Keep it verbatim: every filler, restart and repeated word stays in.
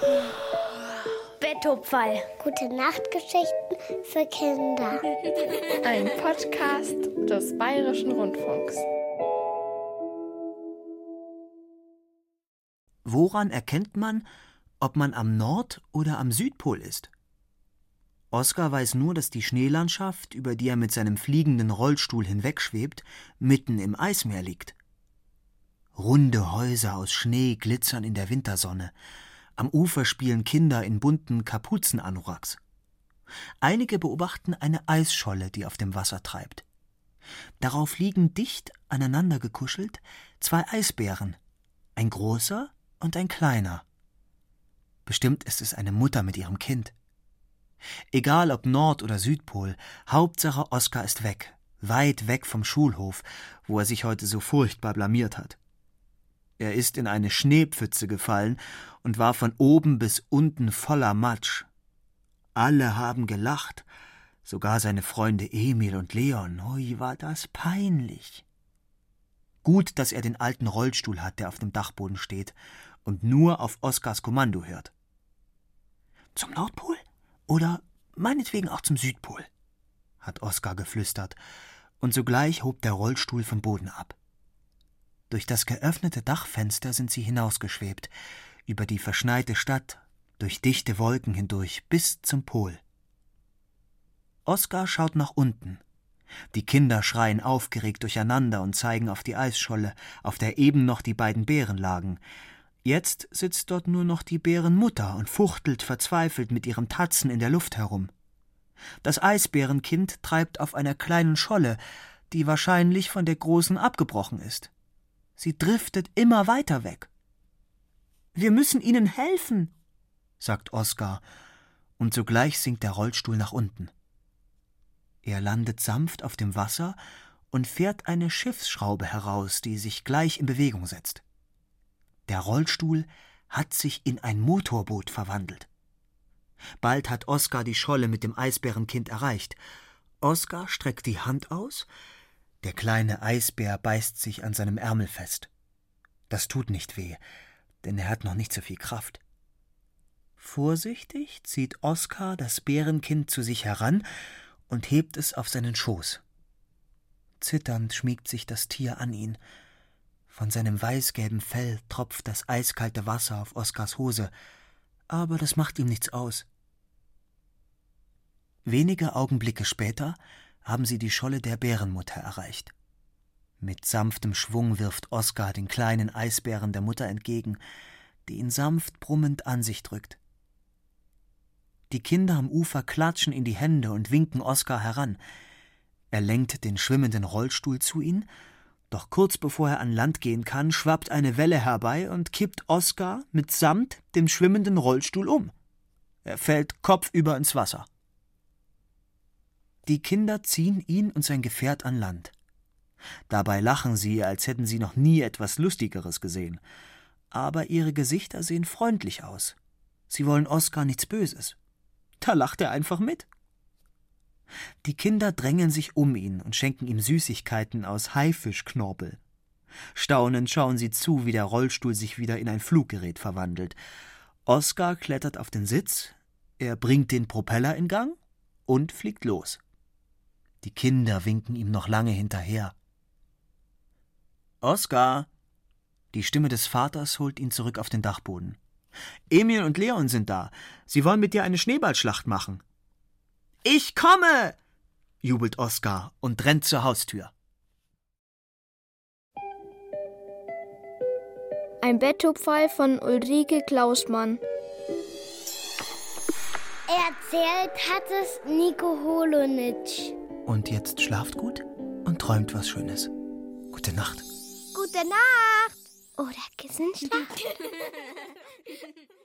Bettopferl. Gute Nachtgeschichten für Kinder. Ein Podcast des Bayerischen Rundfunks. Woran erkennt man, ob man am Nord- oder am Südpol ist? Oskar weiß nur, dass die Schneelandschaft, über die er mit seinem fliegenden Rollstuhl hinwegschwebt, mitten im Eismeer liegt. Runde Häuser aus Schnee glitzern in der Wintersonne. Am Ufer spielen Kinder in bunten Kapuzenanoraks. Einige beobachten eine Eisscholle, die auf dem Wasser treibt. Darauf liegen dicht aneinander gekuschelt zwei Eisbären, ein großer und ein kleiner. Bestimmt ist es eine Mutter mit ihrem Kind. Egal ob Nord- oder Südpol, Hauptsache Oskar ist weg, weit weg vom Schulhof, wo er sich heute so furchtbar blamiert hat. Er ist in eine Schneepfütze gefallen und war von oben bis unten voller Matsch. Alle haben gelacht, sogar seine Freunde Emil und Leon. Ui, war das peinlich. Gut, dass er den alten Rollstuhl hat, der auf dem Dachboden steht und nur auf Oskars Kommando hört. Zum Nordpol? Oder meinetwegen auch zum Südpol, hat Oskar geflüstert, und sogleich hob der Rollstuhl vom Boden ab. Durch das geöffnete Dachfenster sind sie hinausgeschwebt, über die verschneite Stadt, durch dichte Wolken hindurch, bis zum Pol. Oskar schaut nach unten. Die Kinder schreien aufgeregt durcheinander und zeigen auf die Eisscholle, auf der eben noch die beiden Bären lagen. Jetzt sitzt dort nur noch die Bärenmutter und fuchtelt verzweifelt mit ihrem Tatzen in der Luft herum. Das Eisbärenkind treibt auf einer kleinen Scholle, die wahrscheinlich von der großen abgebrochen ist. Sie driftet immer weiter weg. »Wir müssen ihnen helfen«, sagt Oskar, und sogleich sinkt der Rollstuhl nach unten. Er landet sanft auf dem Wasser und fährt eine Schiffsschraube heraus, die sich gleich in Bewegung setzt. Der Rollstuhl hat sich in ein Motorboot verwandelt. Bald hat Oskar die Scholle mit dem Eisbärenkind erreicht. Oskar streckt die Hand aus. Der kleine Eisbär beißt sich an seinem Ärmel fest. Das tut nicht weh, denn er hat noch nicht so viel Kraft. Vorsichtig zieht Oskar das Bärenkind zu sich heran und hebt es auf seinen Schoß. Zitternd schmiegt sich das Tier an ihn. Von seinem weißgelben Fell tropft das eiskalte Wasser auf Oskars Hose, aber das macht ihm nichts aus. Wenige Augenblicke später haben sie die Scholle der Bärenmutter erreicht. Mit sanftem Schwung wirft Oskar den kleinen Eisbären der Mutter entgegen, die ihn sanft brummend an sich drückt. Die Kinder am Ufer klatschen in die Hände und winken Oskar heran. Er lenkt den schwimmenden Rollstuhl zu ihnen, doch kurz bevor er an Land gehen kann, schwappt eine Welle herbei und kippt Oskar mitsamt dem schwimmenden Rollstuhl um. Er fällt kopfüber ins Wasser. Die Kinder ziehen ihn und sein Gefährt an Land. Dabei lachen sie, als hätten sie noch nie etwas Lustigeres gesehen. Aber ihre Gesichter sehen freundlich aus. Sie wollen Oskar nichts Böses. Da lacht er einfach mit. Die Kinder drängen sich um ihn und schenken ihm Süßigkeiten aus Haifischknorpel. Staunend schauen sie zu, wie der Rollstuhl sich wieder in ein Fluggerät verwandelt. Oskar klettert auf den Sitz, er bringt den Propeller in Gang und fliegt los. Die Kinder winken ihm noch lange hinterher. »Oskar!« Die Stimme des Vaters holt ihn zurück auf den Dachboden. »Emil und Leon sind da. Sie wollen mit dir eine Schneeballschlacht machen.« »Ich komme!« jubelt Oskar und rennt zur Haustür. Ein Bettopferl von Ulrike Klausmann. Erzählt hat es Nico Holonitsch. Und jetzt schlaft gut und träumt was Schönes. Gute Nacht. Gute Nacht. Oder Kissenschlacht.